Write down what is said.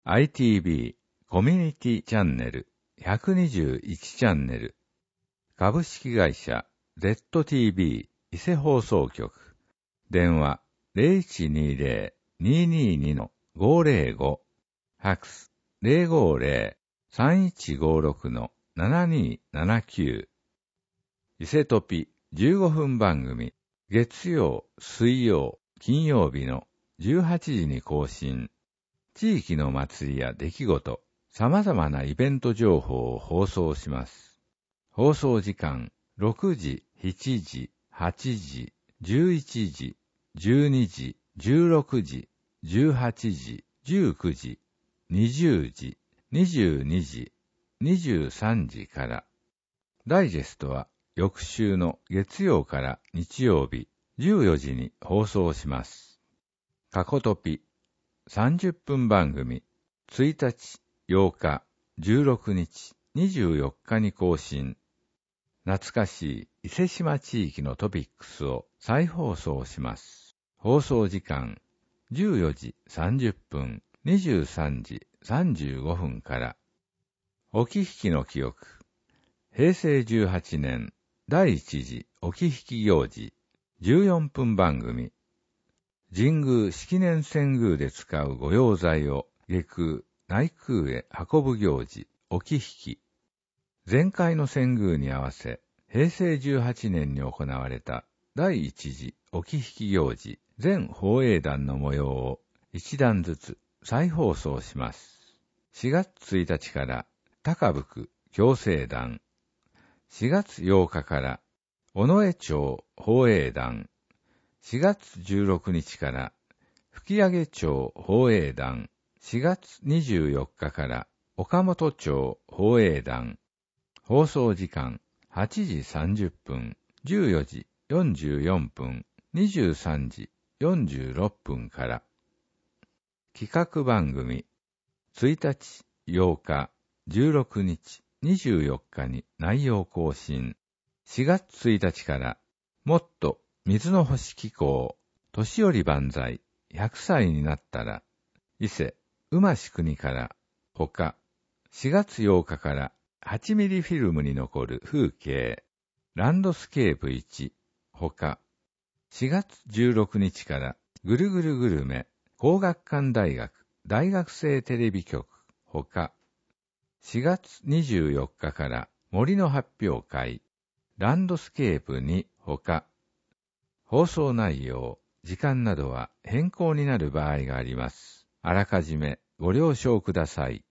ITV コミュニティチャンネル121チャンネル、株式会社 ZTV 伊勢放送局、電話 0120-222-505、ファックス 050-3156-7279、伊勢トピ15分番組、月曜、水曜、金曜日の18時に更新。地域の祭りや出来事、様々なイベント情報を放送します。放送時間、6時、7時、8時、11時、12時、16時、18時、19時、20時、22時、23時から。ダイジェストは翌週の月曜から日曜日14時に放送します。過去トピ30分番組、1日、8日、16日、24日に更新。懐かしい伊勢志摩地域のトピックスを再放送します。放送時間、14時30分、23時35分から。おきひきの記憶。平成18年、第1次おきひき行事、14分番組。神宮式年遷宮で使う御用材を下空、内宮へ運ぶ行事、おきひき。前回の遷宮に合わせ、平成18年に行われた第1次おきひき行事、全法営団の模様を一段ずつ再放送します。4月1日から高福共生団、4月8日から尾上町法営団、4月16日から吹上町法営団、4月24日から岡本町法営団。放送時間8時30分、14時44分、23時46分から。企画番組、1日、8日、16日、24日に内容更新。4月1日からもっと水の星機構、年寄り万歳、100歳になったら、伊勢、馬し国から他、4月8日から8ミリフィルムに残る風景、ランドスケープ1、他、4月16日からぐるぐるグルメ、皇學館大学、大学生テレビ局、他、4月24日から森の発表会、ランドスケープ2、他、放送内容、時間などは変更になる場合があります。あらかじめご了承ください。